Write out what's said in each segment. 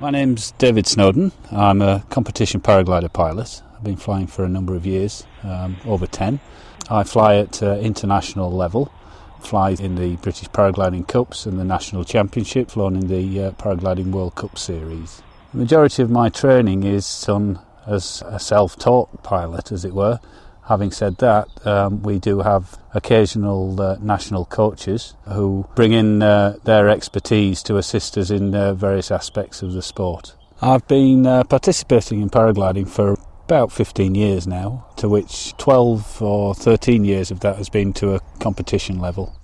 My name's David Snowden. I'm a competition paraglider pilot. I've been flying for a number of years, over 10. I fly at international level, fly in the British Paragliding Cups and the National Championship, flown in the Paragliding World Cup Series. The majority of my training is done as a self-taught pilot, as it were. Having said that, we do have occasional national coaches who bring in their expertise to assist us in various aspects of the sport. I've been participating in paragliding for about 15 years now, to which 12 or 13 years of that has been to a competition level.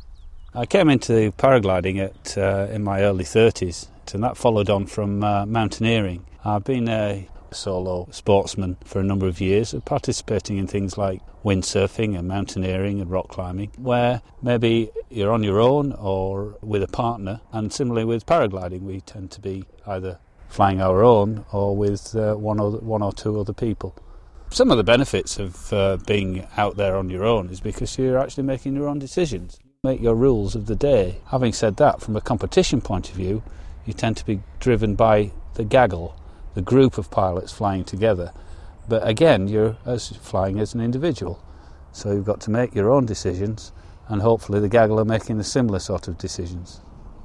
I came into paragliding in my early 30s, and that followed on from mountaineering. I've been a solo sportsman for a number of years, participating in things like windsurfing and mountaineering and rock climbing, where maybe you're on your own or with a partner. And similarly with paragliding, we tend to be either flying our own or with one or two other people. Some of the benefits of being out there on your own is because you're actually making your own decisions, make your rules of the day. Having said that, from a competition point of view, you tend to be driven by the gaggle, the group of pilots flying together. But again, you're flying as an individual, so you've got to make your own decisions, and hopefully the gaggle are making a similar sort of decisions.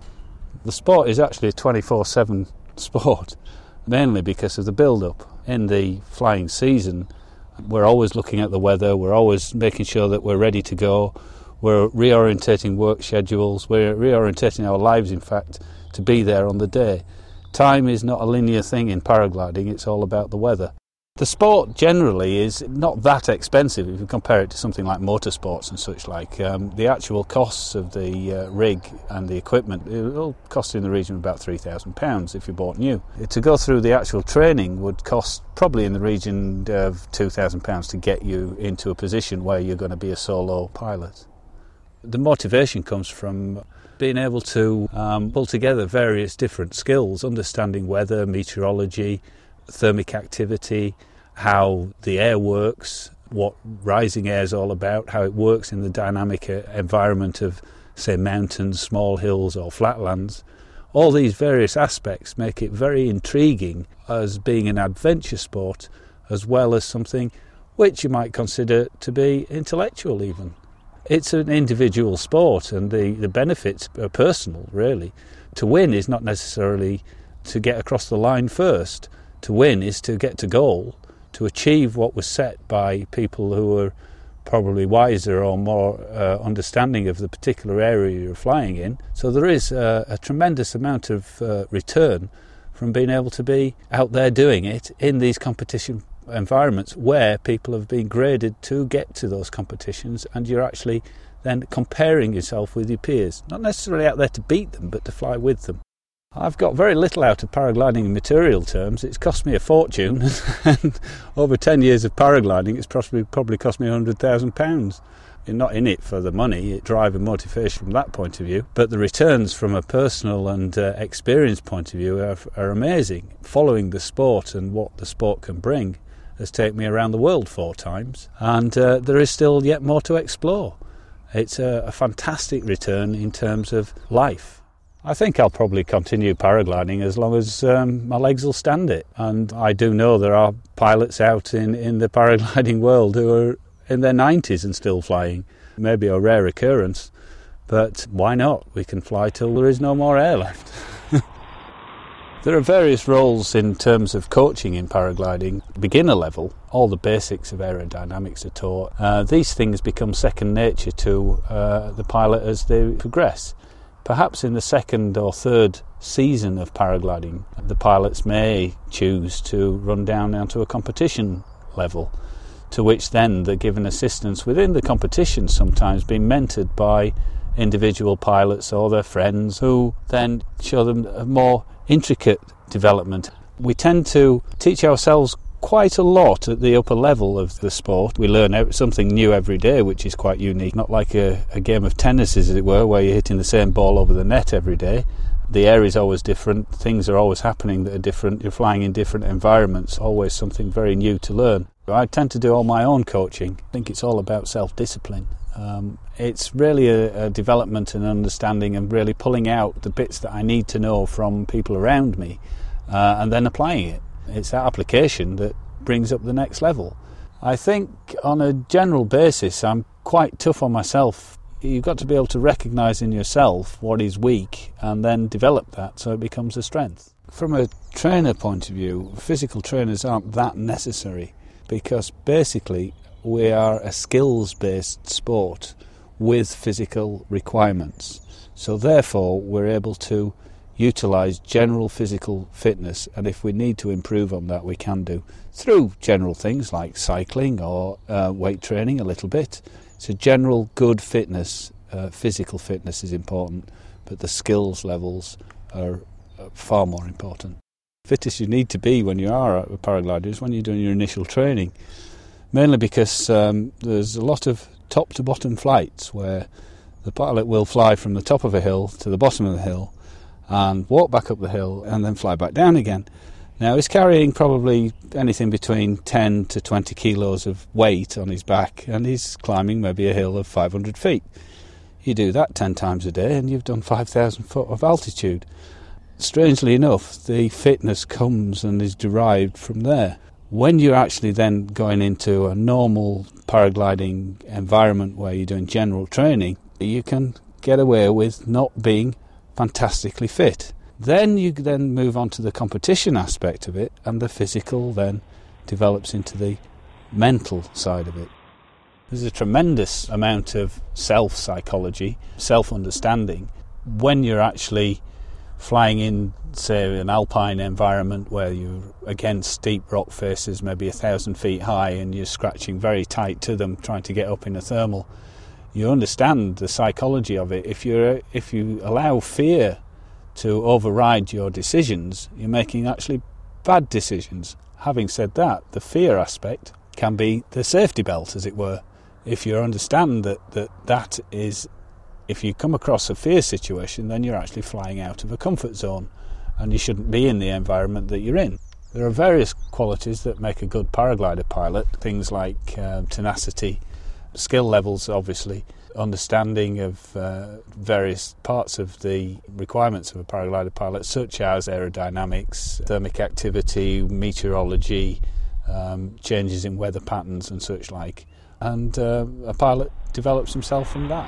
The sport is actually a 24/7 sport, mainly because of the build-up. In the flying season, we're always looking at the weather, we're always making sure that we're ready to go, we're reorientating work schedules, we're reorientating our lives, in fact, to be there on the day. Time is not a linear thing in paragliding, it's all about the weather. The sport generally is not that expensive if you compare it to something like motorsports and such like. The actual costs of the rig and the equipment, it will cost in the region of about £3,000 if you bought new. To go through the actual training would cost probably in the region of £2,000 to get you into a position where you're going to be a solo pilot. The motivation comes from being able to pull together various different skills, understanding weather, meteorology, thermic activity, how the air works, what rising air is all about, how it works in the dynamic environment of, say, mountains, small hills or flatlands. All these various aspects make it very intriguing as being an adventure sport, as well as something which you might consider to be intellectual even. It's an individual sport, and the benefits are personal, really. To win is not necessarily to get across the line first. To win is to get to goal, to achieve what was set by people who are probably wiser or more understanding of the particular area you're flying in. So there is a tremendous amount of return from being able to be out there doing it in these competition environments where people have been graded to get to those competitions, and you're actually then comparing yourself with your peers, not necessarily out there to beat them but to fly with them. I've got very little out of paragliding in material terms. It's cost me a fortune, and over 10 years of paragliding it's probably cost me £100,000. You're not in it for the money, drive and motivation from that point of view, but the returns from a personal and experience point of view are amazing. Following the sport and what the sport can bring has taken me around the world 4 times, and there is still yet more to explore. It's a fantastic return in terms of life. I think I'll probably continue paragliding as long as my legs will stand it, and I do know there are pilots out in the paragliding world who are in their 90s and still flying. Maybe a rare occurrence, but why not? We can fly till there is no more air left. There are various roles in terms of coaching in paragliding. Beginner level, all the basics of aerodynamics are taught. These things become second nature to the pilot as they progress. Perhaps in the second or third season of paragliding, the pilots may choose to run down to a competition level, to which then they're given assistance within the competition, sometimes being mentored by individual pilots or their friends who then show them a more intricate development. We tend to teach ourselves quite a lot at the upper level of the sport. We learn something new every day, which is quite unique, not like a game of tennis, as it were, where you're hitting the same ball over the net every day. The air is always different, things are always happening that are different, you're flying in different environments, always something very new to learn. I tend to do all my own coaching. I think it's all about self-discipline. It's really a development and understanding and really pulling out the bits that I need to know from people around me and then applying it. It's that application that brings up the next level. I think on a general basis I'm quite tough on myself. You've got to be able to recognise in yourself what is weak and then develop that so it becomes a strength. From a trainer point of view, physical trainers aren't that necessary because basically we are a skills-based sport with physical requirements. So therefore we're able to utilise general physical fitness, and if we need to improve on that we can do through general things like cycling or weight training a little bit. So general good fitness, physical fitness is important, but the skills levels are far more important. Fittest you need to be when you are a paraglider is when you're doing your initial training, mainly because there's a lot of top to bottom flights where the pilot will fly from the top of a hill to the bottom of the hill and walk back up the hill and then fly back down again. Now he's carrying probably anything between 10 to 20 kilos of weight on his back and he's climbing maybe a hill of 500 feet. You do that 10 times a day and you've done 5,000 foot of altitude. Strangely enough, the fitness comes and is derived from there. When you're actually then going into a normal paragliding environment where you're doing general training, you can get away with not being fantastically fit. Then you then move on to the competition aspect of it, and the physical then develops into the mental side of it. There's a tremendous amount of self-psychology, self-understanding when you're actually flying in, say, an alpine environment where you're against steep rock faces, maybe 1,000 feet high, and you're scratching very tight to them, trying to get up in a thermal. You understand the psychology of it. If you allow fear to override your decisions, you're making actually bad decisions. Having said that, the fear aspect can be the safety belt, as it were. If you understand that is, if you come across a fear situation, then you're actually flying out of a comfort zone and you shouldn't be in the environment that you're in. There are various qualities that make a good paraglider pilot, things like tenacity, skill levels obviously, understanding of various parts of the requirements of a paraglider pilot, such as aerodynamics, thermic activity, meteorology, changes in weather patterns and such like. And a pilot develops himself from that.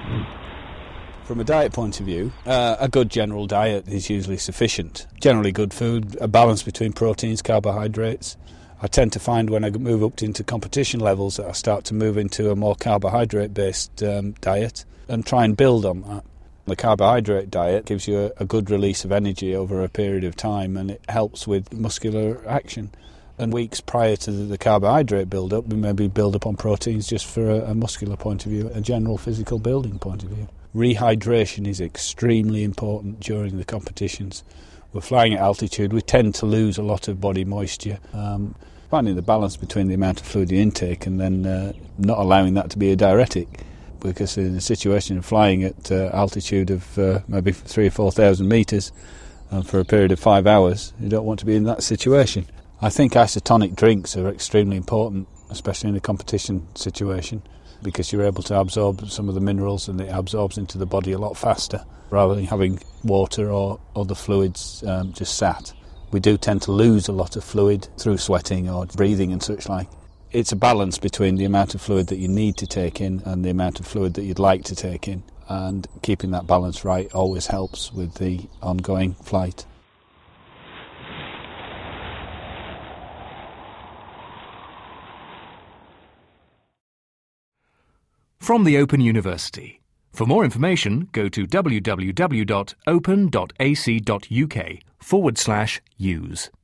From a diet point of view, a good general diet is usually sufficient. Generally good food, a balance between proteins, carbohydrates. I tend to find when I move up into competition levels that I start to move into a more carbohydrate-based diet and try and build on that. The carbohydrate diet gives you a good release of energy over a period of time and it helps with muscular action. And weeks prior to the carbohydrate build-up, we maybe build up on proteins just for a muscular point of view, a general physical building point of view. Rehydration is extremely important during the competitions. We're flying at altitude, we tend to lose a lot of body moisture. Finding the balance between the amount of fluid you intake and then not allowing that to be a diuretic, because in a situation of flying at altitude of maybe 3,000 or 4,000 metres for a period of 5 hours, you don't want to be in that situation. I think isotonic drinks are extremely important, especially in a competition situation, because you're able to absorb some of the minerals and it absorbs into the body a lot faster rather than having water or other fluids just sat. We do tend to lose a lot of fluid through sweating or breathing and such like. It's a balance between the amount of fluid that you need to take in and the amount of fluid that you'd like to take in, and keeping that balance right always helps with the ongoing flight. From the Open University. For more information, go to www.open.ac.uk/use.